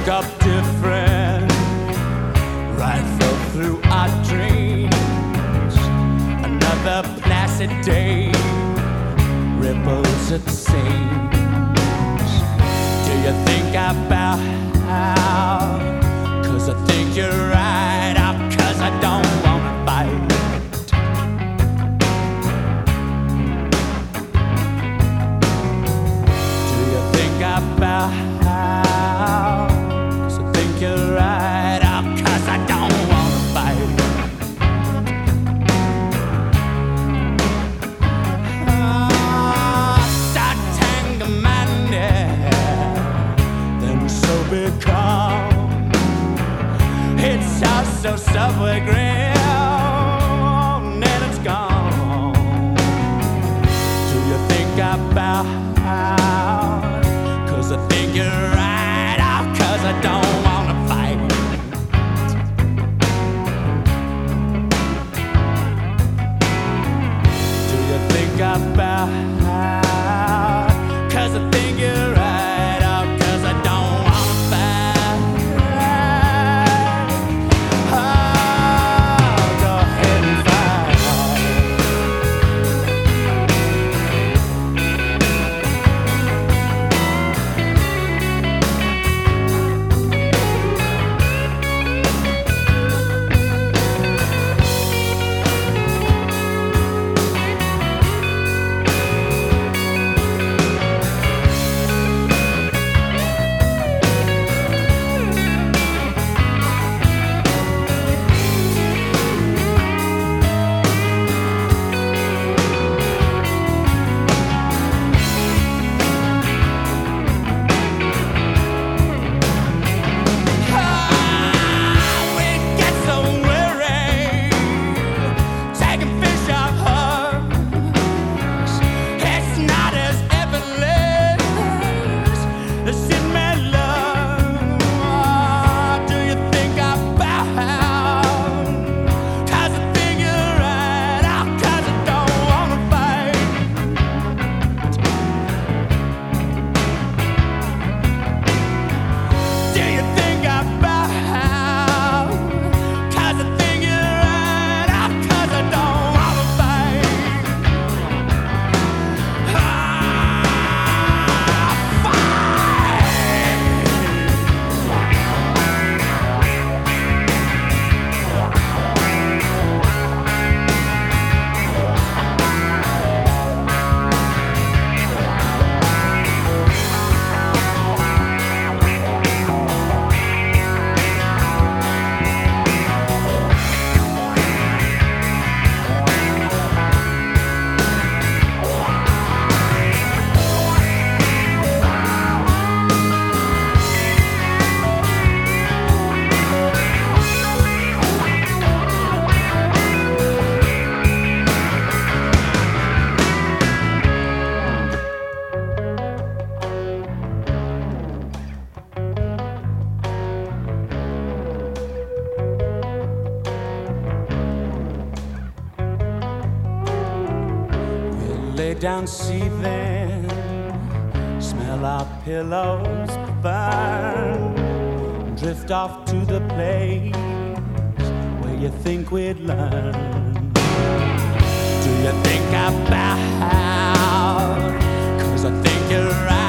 woke up different, rifle through our dreams. Another placid day, ripples at the seams. Do you think about? 'Cause I think you're right, 'cause I don't wanna fight. Do you think about? 'Cause I think you're right, 'cause I don't wanna fight. Start tangle-minded, then so become. It's just so subway ground and it's gone. Do you think about? 'Cause I think you're right, 'cause I don't wanna fight. Do you think about? 'Cause I think you're right, 'cause I don't wanna fight. Go ahead and fight. Lay down seething, smell our pillows burn, drift off to the place where you think we'd learn. Do you think about? 'Cause I think you're right.